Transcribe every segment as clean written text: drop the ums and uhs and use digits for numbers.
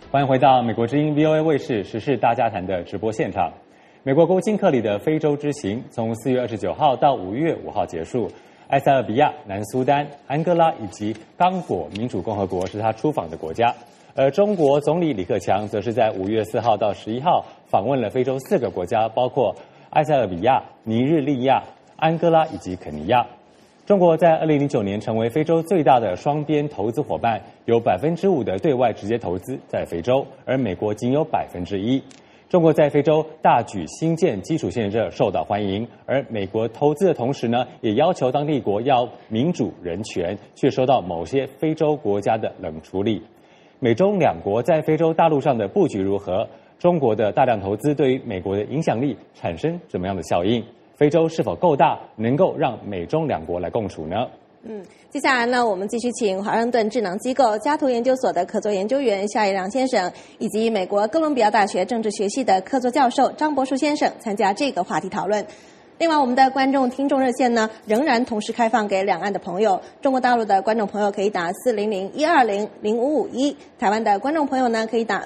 欢迎回到美国之音 VOA 卫视时事大家谈的直播现场。美国国务卿克里的非洲之行从4月29号到5月5号结束。埃塞俄比亚、南苏丹、安哥拉以及刚果民主共和国是他出访的国家。而中国总理李克强则是在5月4号到11号访问了非洲4个国家，包括埃塞俄比亚、尼日利亚、安哥拉以及肯尼亚。中国在2009年成为非洲最大的双边投资伙伴，有5%的对外直接投资在非洲，而美国仅有1%。中国在非洲大举兴建基础建设，受到欢迎。而美国投资的同时呢，也要求当地国要民主人权，却受到某些非洲国家的冷处理。美中两国在非洲大陆上的布局如何？中国的大量投资对于美国的影响力产生怎么样的效应？非洲是否够大，能够让美中两国来共处呢？ 接下来呢，我们继续请华盛顿智能机构加图研究所的客座研究员夏一良先生，以及美国哥伦比亚大学政治学系的客座教授张博树先生参加这个话题讨论。另外，我们的观众听众热线呢，仍然同时开放给两岸的朋友。中国大陆的观众朋友可以打400-120-0551，台湾的观众朋友呢，可以打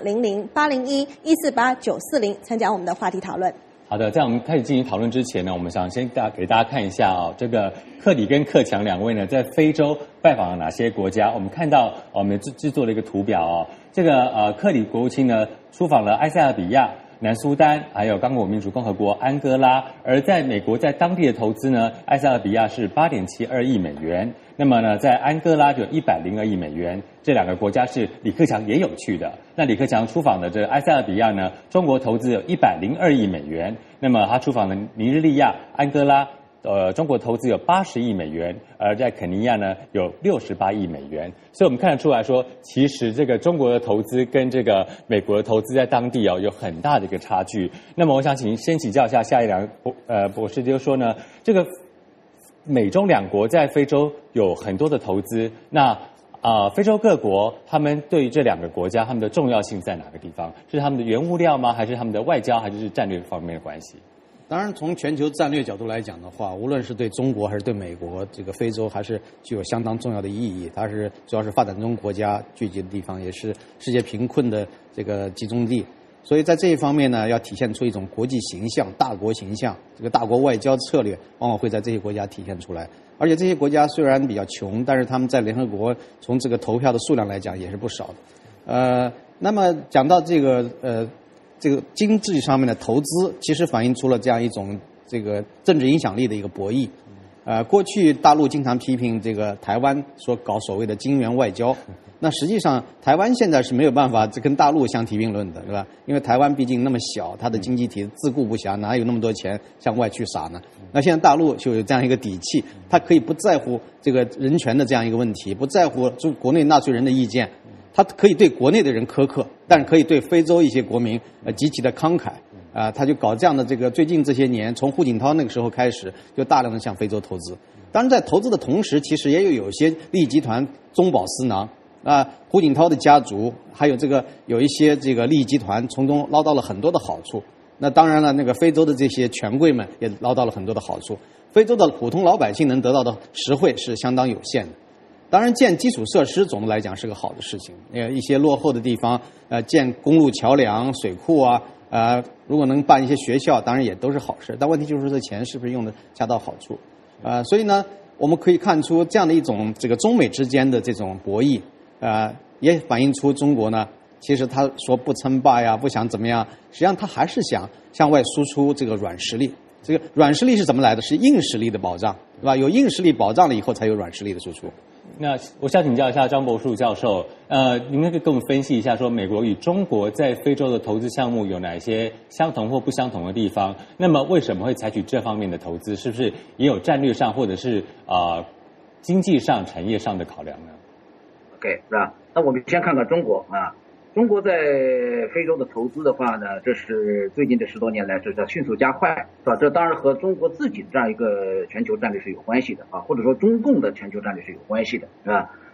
00-801-148-940参加我们的话题讨论。 好的，在我们开始进行讨论之前呢，我们想先给大家看一下这个克里跟克强两位呢，在非洲拜访了哪些国家？我们看到我们制作了一个图表这个克里国务卿呢出访了埃塞俄比亚、南苏丹，还有刚果民主共和国安哥拉。而在美国在当地的投资呢，埃塞俄比亚是8.72亿美元，那么呢，在安哥拉就102亿美元。这两个国家是李克强也有去的。那李克强出访的这埃塞俄比亚呢，中国投资有102亿美元。那么他出访的尼日利亚、安哥拉，中国投资有80亿美元，而在肯尼亚呢有68亿美元。所以我们看得出来说，其实这个中国的投资跟这个美国的投资在当地有很大的一个差距。那么我想先请教一下夏一良博士，就是说呢，这个美中两国在非洲有很多的投资，那非洲各国他们对于这两个国家他们的重要性在哪个地方？是他们的原物料吗？还是他们的外交，还是战略方面的关系？ 当然，从全球战略角度来讲的话，无论是对中国还是对美国，这个非洲还是具有相当重要的意义。它是主要是发展中国家聚集的地方，也是世界贫困的这个集中地。所以在这一方面呢，要体现出一种国际形象、大国形象，这个大国外交策略往往会在这些国家体现出来。而且这些国家虽然比较穷，但是他们在联合国从这个投票的数量来讲也是不少的。那么讲到这个经济上面的投资，其实反映出了这样一种这个政治影响力的一个博弈。过去大陆经常批评这个台湾所搞所谓的金元外交，那实际上台湾现在是没有办法跟大陆相提并论的，对吧？因为台湾毕竟那么小，它的经济体自顾不暇，哪有那么多钱向外去撒呢？那现在大陆就有这样一个底气，它可以不在乎这个人权的这样一个问题，不在乎国内纳税人的意见，它可以对国内的人苛刻，但是可以对非洲一些国民极其的慷慨。他就搞这样的这个，最近这些年，从胡锦涛那个时候开始，就大量的向非洲投资。当然，在投资的同时，其实也有一些利益集团中饱私囊胡锦涛的家族，还有有一些这个利益集团从中捞到了很多的好处。那当然了，那个非洲的这些权贵们也捞到了很多的好处。非洲的普通老百姓能得到的实惠是相当有限的。当然，建基础设施总的来讲是个好的事情。一些落后的地方，建公路、桥梁、水库如果能办一些学校，当然也都是好事。但问题就是这钱是不是用的恰到好处？所以呢，我们可以看出这样的一种这个中美之间的这种博弈，也反映出中国呢，其实他说不称霸呀，不想怎么样，实际上他还是想向外输出这个软实力。这个软实力是怎么来的？是硬实力的保障，对吧？有硬实力保障了以后，才有软实力的输出。 那我想请教一下张博树教授，您可以跟我们分析一下，说美国与中国在非洲的投资项目有哪些相同或不相同的地方？那么为什么会采取这方面的投资？是不是也有战略上或者是经济上、产业上的考量呢 ？OK， 是吧？那我们先看看中国中国在非洲的投资的话呢，这是最近这10多年来是在迅速加快，是吧？这当然和中国自己的这样一个全球战略是有关系的或者说中共的全球战略是有关系的，是吧？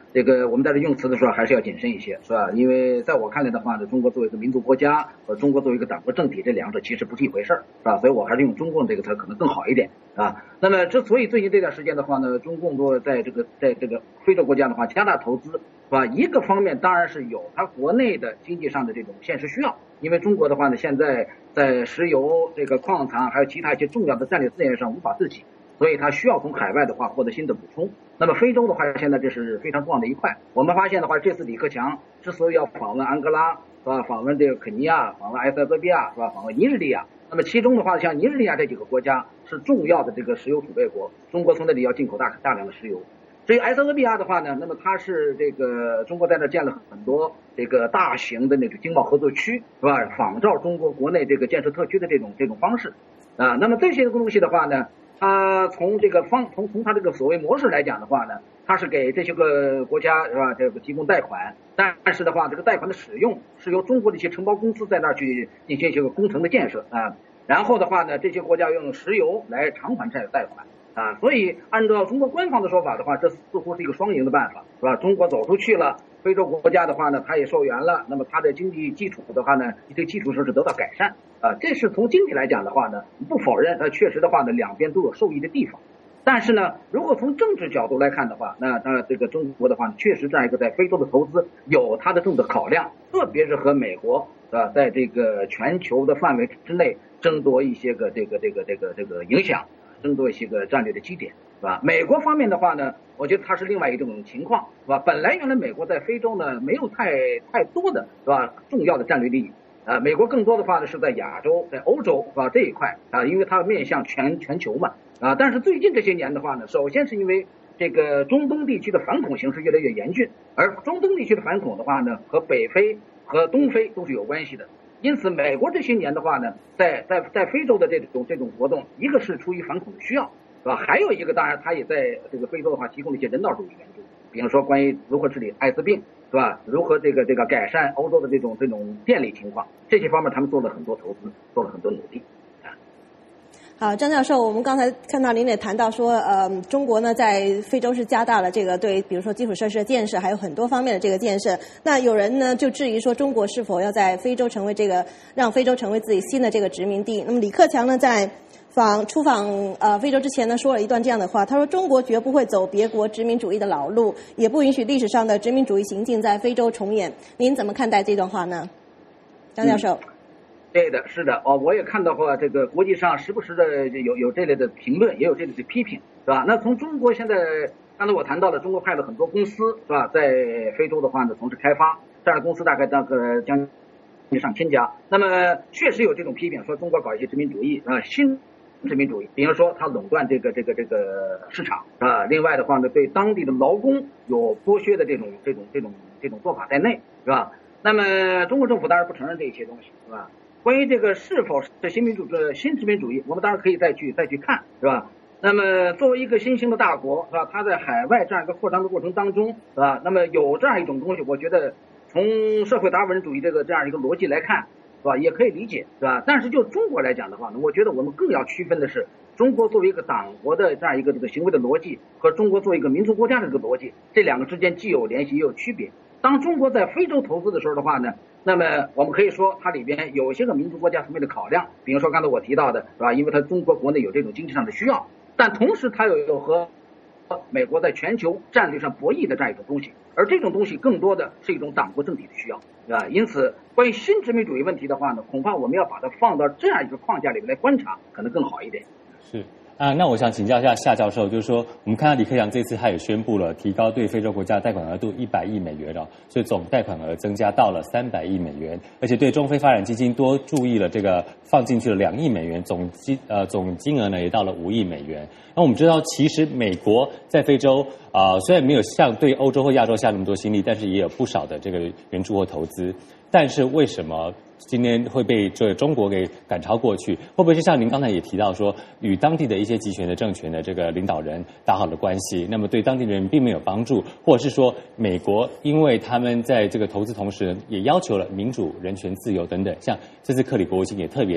这个我们在这用词的时候还是要谨慎一些，是吧？因为在我看来的话呢，中国作为一个民族国家和中国作为一个党国政体，这两者其实不是一回事儿，是吧？所以我还是用中共这个词可能更好一点啊。那么之所以最近这段时间的话呢，中共都在这个非洲国家的话加大投资，是吧？一个方面当然是有它国内的经济上的这种现实需要，因为中国的话呢，现在在石油、这个矿产还有其他一些重要的战略资源上无法自给。所以它需要从海外的话获得新的补充。那么非洲的话，现在这是非常重要的一块。我们发现的话，这次李克强之所以要访问安哥拉，是吧？访问这个肯尼亚，访问埃塞俄比亚，是吧？访问尼日利亚。那么其中的话，像尼日利亚这几个国家是重要的这个石油储备国，中国从那里要进口大量的石油。至于埃塞俄比亚的话呢，那么它是这个中国在那建了很多这个大型的那个经贸合作区，是吧？仿照中国国内这个建设特区的这种方式啊。那么这些东西的话呢，它从这个从它这个所谓模式来讲的话呢，它是给这些个国家是吧，这个提供贷款，但是的话，这个贷款的使用是由中国的一些承包公司在那儿去进行一些个工程的建设啊，然后的话呢，这些国家用石油来偿还这个贷款啊，所以按照中国官方的说法的话，这似乎是一个双赢的办法，是吧？中国走出去了，非洲国家的话呢，它也受援了，那么它的经济基础的话呢，这个基础设施得到改善。这是从经济来讲的话呢，不否认确实的话呢，两边都有受益的地方。但是呢，如果从政治角度来看的话，那这个中国的话，确实这样一个在非洲的投资有它的政治考量，特别是和美国在这个全球的范围之内争夺一些个这个影响，争夺一些个战略的基点，是吧？美国方面的话呢，我觉得它是另外一种情况，是吧？本来原来美国在非洲呢没有太多的是吧重要的战略利益。美国更多的话呢是在亚洲、在欧洲是吧这一块啊，因为它面向全球嘛啊。但是最近这些年的话呢，首先是因为这个中东地区的反恐形势越来越严峻，而中东地区的反恐的话呢，和北非和东非都是有关系的。因此，美国这些年的话呢，在非洲的这种活动，一个是出于反恐的需要，是吧？还有一个，当然它也在这个非洲的话提供了一些人道主义援助，比如说关于如何治理艾滋病。是吧？如何这个改善欧洲的这种电力情况，这些方面他们做了很多投资，做了很多努力。 好，张教授，我们刚才看到您也谈到说，中国呢在非洲是加大了这个对，比如说基础设施的建设，还有很多方面的这个建设。那有人呢就质疑说，中国是否要在非洲成为让非洲成为自己新的这个殖民地？那么李克强呢在出访非洲之前呢，说了一段这样的话，他说：“中国绝不会走别国殖民主义的老路，也不允许历史上的殖民主义行径在非洲重演。”您怎么看待这段话呢，张教授？ 对的，是的，我也看到过这个国际上时不时的有这类的评论，也有这类的批评，是吧？那从中国现在，刚才我谈到了，中国派了很多公司，是吧？在非洲的话呢，从事开发，这样的公司大概将近上千家。那么确实有这种批评，说中国搞一些殖民主义新殖民主义，比如说它垄断这个市场啊，另外的话呢，对当地的劳工有剥削的这种做法在内，是吧？那么中国政府当然不承认这一些东西，是吧？关于这个是否是新殖民主义，我们当然可以再去看，是吧？那么作为一个新兴的大国，是吧？它在海外这样一个扩张的过程当中，是吧？那么有这样一种东西，我觉得从社会达尔文主义这样一个逻辑来看，是吧？也可以理解，是吧？但是就中国来讲的话呢，我觉得我们更要区分的是，中国作为一个党国的这样一个行为的逻辑，和中国作为一个民族国家的这个逻辑，这两个之间既有联系也有区别。当中国在非洲投资的时候的话呢，那么我们可以说它里边有一些个民族国家层面的考量，比如说刚才我提到的，是吧？因为它中国国内有这种经济上的需要，但同时它有和美国在全球战略上博弈的这样一种东西，而这种东西更多的是一种党国政体的需要，是吧？因此，关于新殖民主义问题的话呢，恐怕我们要把它放到这样一个框架里面来观察，可能更好一点。 是。那我想请教一下夏教授，就是说，我们看到李克强这次他也宣布了提高对非洲国家贷款额度100亿美元了，所以总贷款额增加到了300亿美元，而且对中非发展基金多注意了这个放进去了2亿美元，总金额呢也到了5亿美元。那我们知道，其实美国在非洲虽然没有像对欧洲或亚洲下那么多心力，但是也有不少的这个援助或投资。但是为什么今天会被这个中国给赶超过去？会不会是像您刚才也提到说，与当地的一些集权的政权的这个领导人打好了关系，那么对当地人并没有帮助，或者是说美国因为他们在这个投资同时也要求了民主、人权、自由等等，像这次克里国务卿也特别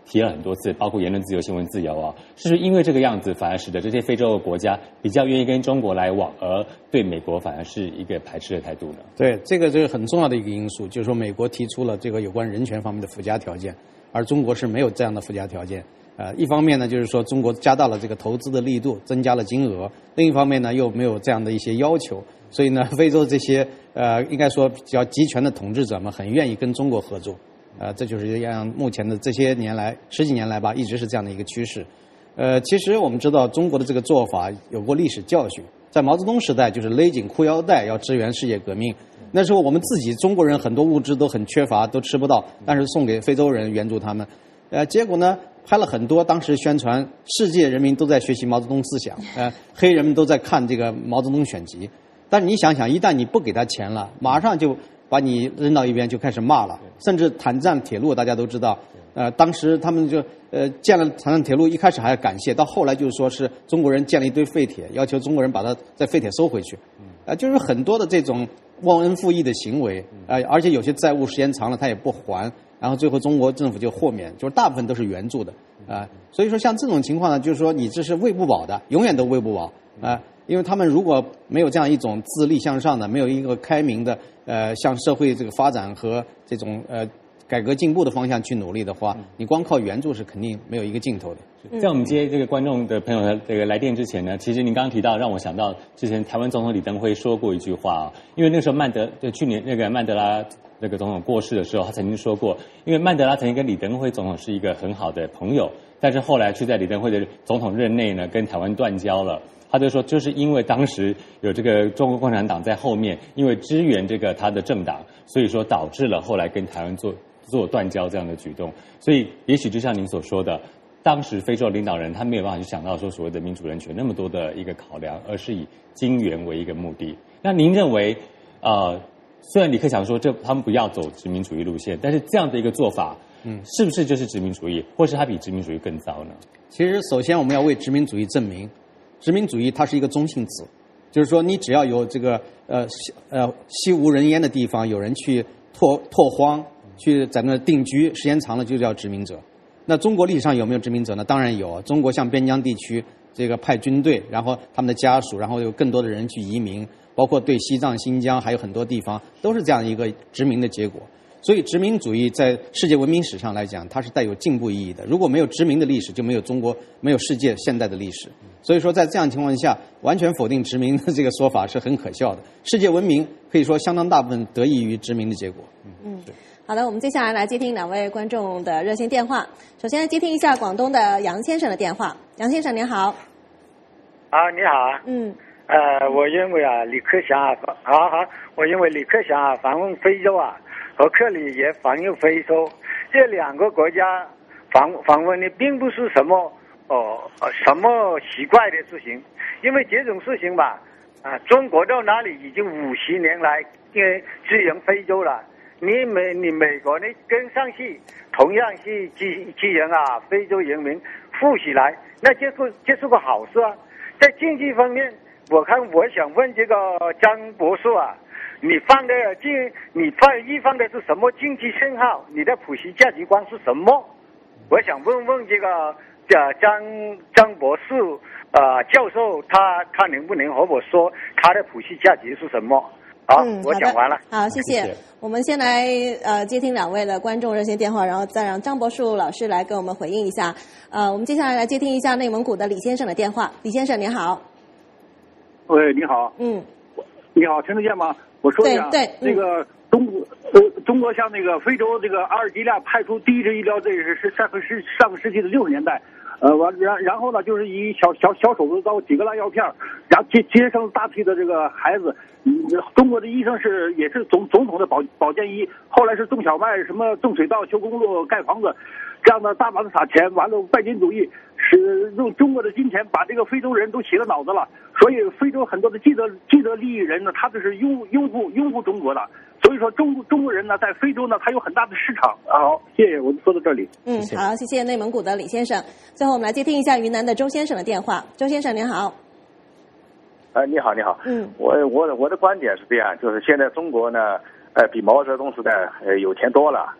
提了很多次，包括言论自由、新闻自由啊，是不是因为这个样子，反而使得这些非洲的国家比较愿意跟中国来往，而对美国反而是一个排斥的态度呢？ 对，这个很重要的一个因素，就是说美国提出了这个有关人权方面的附加条件，而中国是没有这样的附加条件。一方面呢，就是说中国加大了这个投资的力度，增加了金额；另一方面呢，又没有这样的一些要求。所以呢，非洲这些应该说比较集权的统治者们很愿意跟中国合作。这就是让目前的这些年来10几年来吧，一直是这样的一个趋势。其实我们知道中国的这个做法有过历史教训，在毛泽东时代就是勒紧裤腰带要支援世界革命。那时候我们自己中国人很多物资都很缺乏，都吃不到，但是送给非洲人援助他们。结果呢，拍了很多当时宣传世界人民都在学习毛泽东思想，黑人们都在看这个毛泽东选集。但是你想想，一旦你不给他钱了，马上就把你扔到一边，就开始骂了，甚至坦赞铁路，大家都知道，当时他们就建了坦赞铁路，一开始还要感谢，到后来就是说是中国人建了一堆废铁，要求中国人把它在废铁收回去，就是很多的这种忘恩负义的行为，而且有些债务时间长了他也不还，然后最后中国政府就豁免，就是大部分都是援助的，所以说像这种情况呢，就是说你这是喂不饱的，永远都喂不饱，因为他们如果没有这样一种自立向上的，没有一个开明的向社会这个发展和这种改革进步的方向去努力的话，你光靠援助是肯定没有一个尽头的。 在我们接这个观众的朋友的这个来电之前呢，其实您刚刚提到，让我想到之前台湾总统李登辉说过一句话，因为那时候去年那个曼德拉那个总统过世的时候，他曾经说过，因为曼德拉曾经跟李登辉总统是一个很好的朋友，但是后来却在李登辉的总统任内呢，跟台湾断交了。他就说，就是因为当时有这个中国共产党在后面，因为支援这个他的政党，所以说导致了后来跟台湾做断交这样的举动。所以也许就像您所说的，当时非洲领导人他没有办法去想到说所谓的民主人权那么多的一个考量，而是以金援为一个目的。那您认为，虽然李克强说他们不要走殖民主义路线，但是这样的一个做法，是不是就是殖民主义，或是它比殖民主义更糟呢？ 其实首先我们要为殖民主义证明。殖民主义它是一个中性词，就是说你只要有这个稀无人烟的地方，有人去拓荒，去在那定居，时间长了就叫殖民者。那中国历史上有没有殖民者呢？当然有，中国向边疆地区这个派军队，然后他们的家属，然后有更多的人去移民，包括对西藏、新疆还有很多地方都是这样一个殖民的结果。所以殖民主义在世界文明史上来讲，它是带有进步意义的。如果没有殖民的历史，就没有中国，没有世界现代的历史。所以说在这样情况下，完全否定殖民的这个说法是很可笑的。世界文明可以说相当大部分得益于殖民的结果。 好的，我们接下来接听2位观众的热线电话。首先接听一下广东的杨先生的电话。杨先生您好。 你好。我认为李克强我认为李克强访问非洲和克里也访问非洲，这2个国家访问的并不是什么奇怪的事情，因为这种事情吧，中国到哪里已经50年来支援非洲了，你美国呢跟上去，同样是支援非洲人民富起来，那这是个好事啊。在经济方面，我想问这个张博士你放的是什么经济信号？你的普世价值观是什么？我想问问这个张博士教授，他能不能和我说他的普世价值是什么？我讲完了。 好，谢谢。我们先来接听2位的观众热线电话，然后再让张博树老师来跟我们回应一下。我们接下来接听一下内蒙古的李先生的电话。李先生您好。 喂，你好。你好，听得见吗？我说一下， 对， 那个中国向那个非洲这个阿尔及利亚派出第一支医疗队是上个世纪的60年代，然后呢就是以小手术刀几个烂药片，然后接生大批的这个孩子。中国的医生也是总统的保健医，后来是种小麦，什么种水稻、修公路、盖房子，这样的大把的撒钱，完了拜金主义是用中国的金钱把这个非洲人都洗了脑子了，所以非洲很多的既得利益人呢，他就是拥护中国的，所以说中国人呢在非洲呢他有很大的市场。好，谢谢，我就说到这里。 好，谢谢内蒙古的李先生。最后我们来接听一下云南的周先生的电话。周先生您好。 你好。我的观点是这样，就是现在中国呢，比毛泽东时代有钱多了，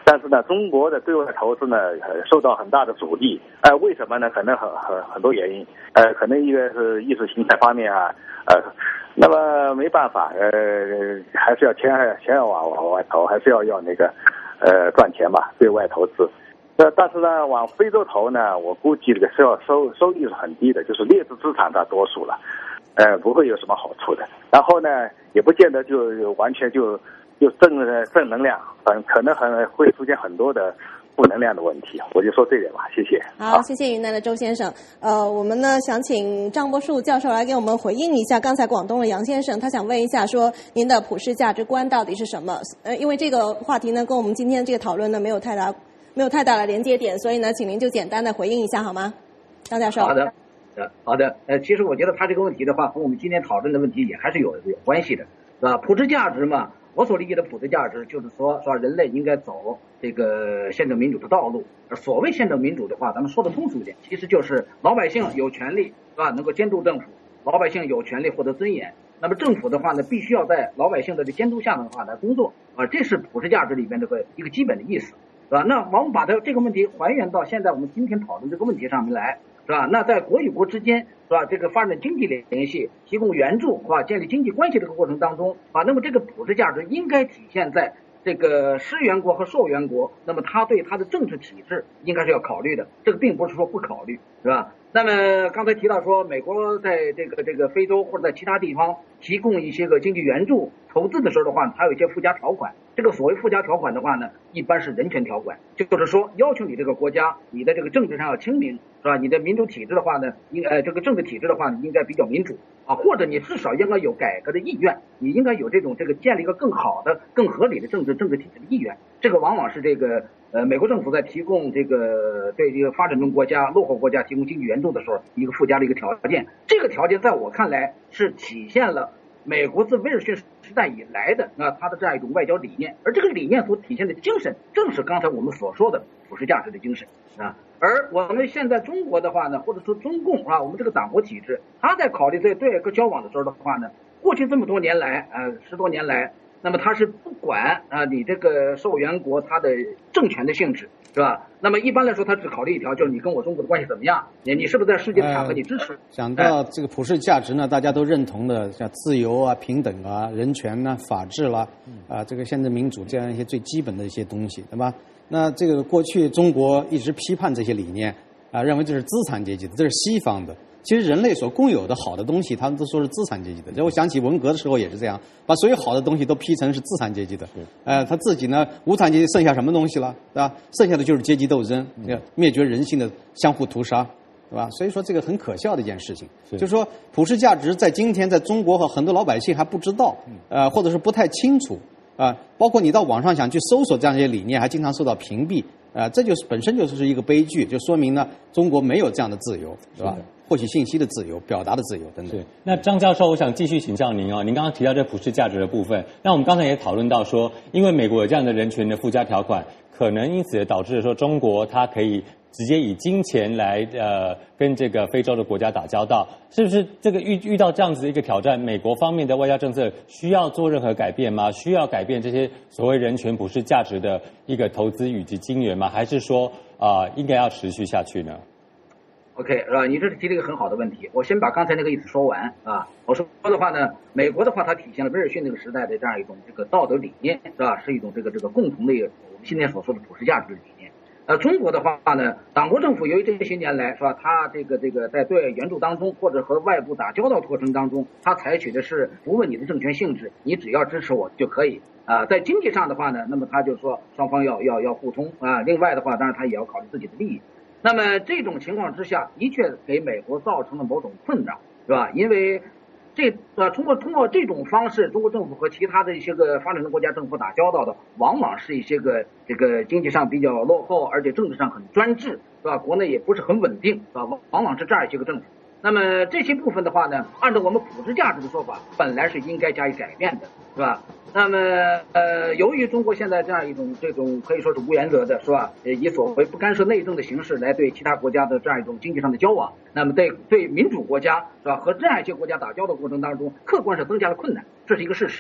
但是呢，中国的对外投资呢，受到很大的阻力。为什么呢？可能很多原因。可能一个是意识形态方面啊，那么没办法，还是要钱要往外投，还是要那个赚钱吧，对外投资。但是呢，往非洲投呢，我估计这个收益是很低的，就是劣质资产大多数了，不会有什么好处的。然后呢，也不见得就完全就正能量，可能会出现很多的负能量的问题。我就说这点吧，谢谢。 好，谢谢云南的周先生。我们呢想请张伯树教授来给我们回应一下刚才广东的杨先生，他想问一下说您的普世价值观到底是什么？因为这个话题呢跟我们今天这个讨论呢没有太大的连接点，所以呢请您就简单的回应一下好吗？张教授。 好的，其实我觉得他这个问题的话，和我们今天讨论的问题也还是有关系的，是吧？普世价值嘛，我所理解的普世价值就是说人类应该走这个宪政民主的道路。所谓宪政民主的话，咱们说的通俗一点，其实就是老百姓有权利，是吧？能够监督政府，老百姓有权利获得尊严。那么政府的话呢，必须要在老百姓的监督下的话来工作这是普世价值里面的一个基本的意思，是吧？那我们把这个问题还原到现在我们今天讨论这个问题上面来，是吧？那在国与国之间，是吧？这个发展经济联系、提供援助，是吧？建立经济关系这个过程当中那么这个普世价值应该体现在这个施援国和受援国，那么他对他的政治体制应该是要考虑的，这个并不是说不考虑，是吧？那么刚才提到说，美国在这个非洲或者在其他地方提供一些个经济援助投资的时候的话，还有一些附加条款。这个所谓附加条款的话呢，一般是人权条款，就是说要求你这个国家，你的这个政治上要清明，是吧？你的民主体制的话呢，这个政治体制的话呢，应该比较民主或者你至少应该有改革的意愿，你应该有这个建立一个更好的、更合理的政治体制的意愿。这个往往是这个美国政府在提供对这个发展中国家、落后国家提供经济援助的时候，一个附加的一个条件。这个条件在我看来是体现了美国自威尔逊时代以来的它的这样一种外交理念，而这个理念所体现的精神，正是刚才我们所说的普世价值的精神而我们现在中国的话呢，或者说中共我们这个党国体制，他在考虑对外交往的时候的话呢，过去这么多年来10多年来，那么他是不管你这个受援国他的政权的性质，是吧？那么一般来说，他只考虑一条，就是你跟我中国的关系怎么样，你是不是在世界的场合你支持？ 讲到这个普世价值呢，大家都认同的，像自由啊、平等啊、人权呐、法治啦，这个宪政民主这样一些最基本的一些东西，对吧？那这个过去中国一直批判这些理念认为这是资产阶级的，这是西方的。其实人类所共有的好的东西，他们都说是资产阶级的。然后我想起文革的时候也是这样，把所有好的东西都批成是资产阶级的。他自己呢，无产阶级剩下什么东西了，对吧？剩下的就是阶级斗争，灭绝人性的相互屠杀，对吧？所以说这个很可笑的一件事情，就是说普世价值在今天在中国和很多老百姓还不知道，或者是不太清楚包括你到网上想去搜索这样一些理念，还经常受到屏蔽这就是本身就是一个悲剧，就说明呢中国没有这样的自由，是吧？获取信息的自由、表达的自由等等。 那张教授，我想继续请教您您刚刚提到这普世价值的部分，那我们刚才也讨论到说，因为美国有这样的人权的附加条款，可能因此导致说中国它可以直接以金钱来跟这个非洲的国家打交道，是不是这个遇到这样子的一个挑战，美国方面的外交政策需要做任何改变吗？需要改变这些所谓人权普世价值的一个投资以及金援吗？还是说应该要持续下去呢 ？OK， 是吧？你这是提了一个很好的问题。我先把刚才那个意思说完我说的话呢，美国的话它体现了威尔逊那个时代的这样一种这个道德理念，是吧？是一种这个共同的我们今天所说的普世价值的理念。中国的话呢，党国政府由于这些年来，是吧？它这个在对外援助当中或者和外部打交道过程当中，它采取的是不问你的政权性质，你只要支持我就可以在经济上的话呢，那么他就说双方要互通另外的话，当然他也要考虑自己的利益。那么这种情况之下，的确给美国造成了某种困扰，是吧？因为通过这种方式，中国政府和其他的一些个发展中国家政府打交道的，往往是一些个这个经济上比较落后，而且政治上很专制，是吧？国内也不是很稳定，是吧？往往是这样一些个政府。那么这些部分的话呢，按照我们普世价值的说法，本来是应该加以改变的，是吧？那么由于中国现在这样一种可以说是无原则的，是吧？以所谓不干涉内政的形式来对其他国家的这样一种经济上的交往，那么对民主国家，是吧？和这样一些国家打交道过程当中，客观上增加了困难，这是一个事实。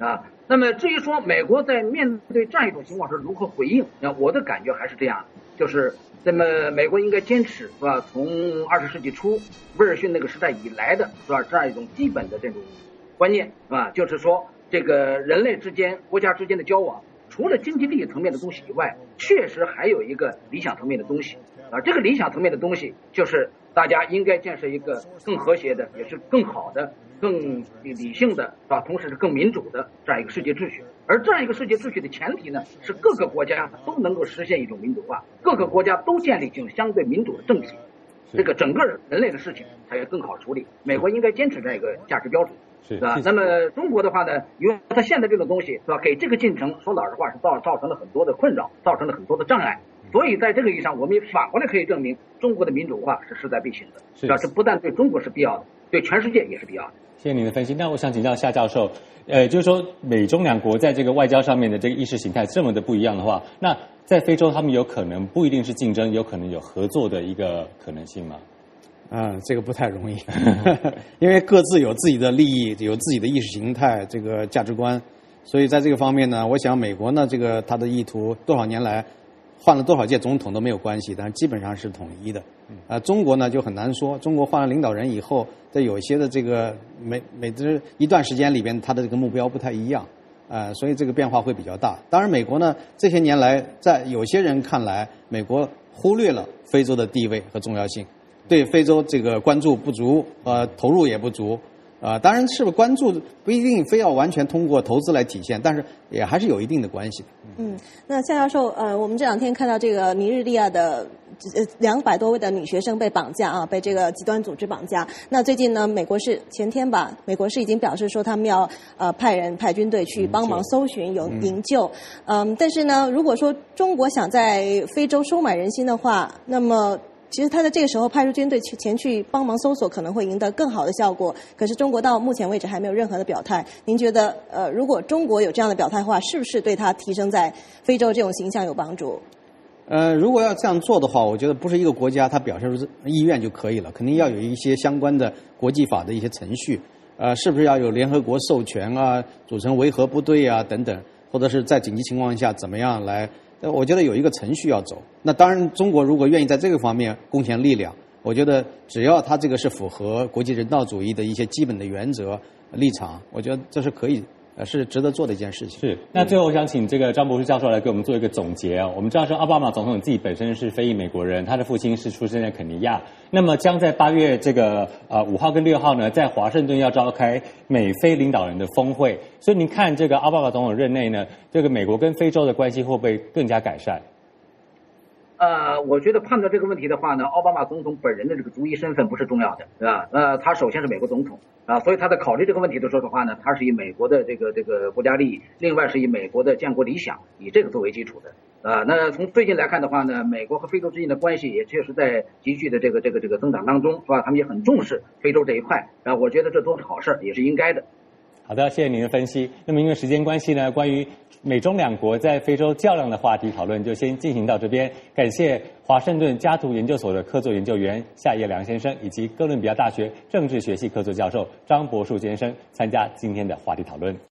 啊。那么至于说美国在面对这样一种情况是如何回应，那我的感觉还是这样，就是那么美国应该坚持是吧？从20世纪初威尔逊那个时代以来的是吧这样一种基本的这种观念是吧？就是说这个人类之间、国家之间的交往，除了经济利益层面的东西以外，确实还有一个理想层面的东西啊。这个理想层面的东西就是大家应该建设一个更和谐的，也是更好的、更理性的，是吧？同时是更民主的这样一个世界秩序。而这样一个世界秩序的前提呢，是各个国家都能够实现一种民主化，各个国家都建立起相对民主的政体，这个整个人类的事情才会更好处理。美国应该坚持这个价值标准，是吧？那么中国的话呢，因为它现在这个东西是吧，给这个进程说老实话是造成了很多的困扰，造成了很多的障碍。所以在这个意义上，我们也反过来可以证明，中国的民主化是势在必行的，是吧？这不但对中国是必要的，对全世界也是必要的。 谢谢您的分析。那我想请教夏教授，就是说美中两国在这个外交上面的这个意识形态这么的不一样的话，那在非洲他们有可能不一定是竞争，有可能有合作的一个可能性吗？ 这个不太容易，因为各自有自己的利益，有自己的意识形态，这个价值观，所以在这个方面呢，我想美国呢，这个他的意图多少年来换了多少届总统都没有关系，但是基本上是统一的。中国呢就很难说，中国换了领导人以后，在有些的这个每一段时间里边，他的这个目标不太一样，所以这个变化会比较大。当然，美国呢这些年来，在有些人看来，美国忽略了非洲的地位和重要性，对非洲这个关注不足，投入也不足。当然是不是关注不一定非要完全通过投资来体现，但是也还是有一定的关系的。 那夏教授，我们这两天看到这个尼日利亚的200多位的女学生被绑架啊，被这个极端组织绑架。那最近呢，前天吧，美国是已经表示说他们要派军队去帮忙搜寻营救。但是呢，如果说中国想在非洲收买人心的话，那么其实他在这个时候派出军队前去帮忙搜索，可能会赢得更好的效果。可是中国到目前为止还没有任何的表态。您觉得，如果中国有这样的表态的话，是不是对他提升在非洲这种形象有帮助？ 如果要这样做的话，我觉得不是一个国家他表示意愿就可以了，肯定要有一些相关的国际法的一些程序。是不是要有联合国授权啊，组成维和部队啊等等，或者是在紧急情况下怎么样来？我觉得有一个程序要走。那当然，中国如果愿意在这个方面贡献力量，我觉得只要他这个是符合国际人道主义的一些基本的原则立场，我觉得这是可以，是值得做的一件事情。 是。那最后我想请这个张博士教授来给我们做一个总结啊。我们知道说奥巴马总统自己本身是非裔美国人，他的父亲是出生在肯尼亚。那么将在8月这个5号跟6号呢，在华盛顿要召开美非领导人的峰会。所以您看这个奥巴马总统任内呢，这个美国跟非洲的关系会不会更加改善？ 我觉得判断这个问题的话呢，奥巴马总统本人的这个族裔身份不是重要的，对吧？他首先是美国总统啊，所以他在考虑这个问题的时候的话呢，他是以美国的这个国家利益，另外是以美国的建国理想，以这个作为基础的。那从最近来看的话呢，美国和非洲之间的关系也确实在急剧的这个增长当中，是吧？他们也很重视非洲这一块，我觉得这都是好事，也是应该的。 好的，谢谢您的分析。那么因为时间关系呢，关于美中两国在非洲较量的话题讨论就先进行到这边。感谢华盛顿家图研究所的客座研究员夏业良先生，以及哥伦比亚大学政治学系客座教授张博树先生参加今天的话题讨论。